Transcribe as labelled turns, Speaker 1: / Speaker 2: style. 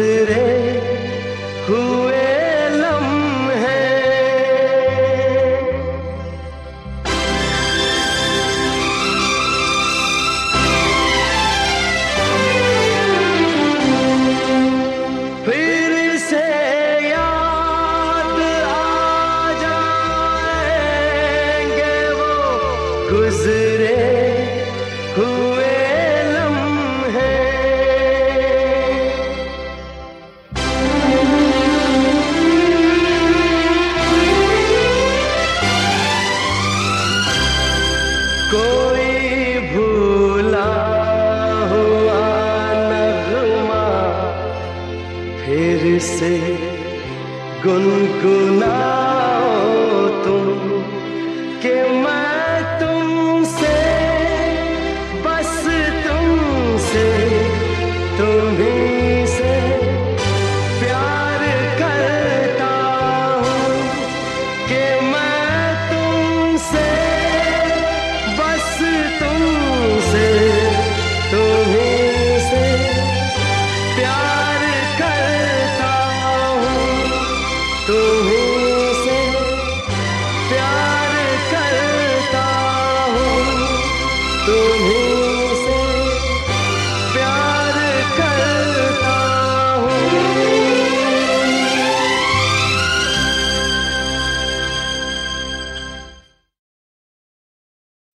Speaker 1: गुजरे हुए लम्हे। फिर से याद आ जाएंगे वो गुजरे हुए लम्हे। कोई भूला हुआ नगमा फिर से गुनगुनाओ तुम कि मैं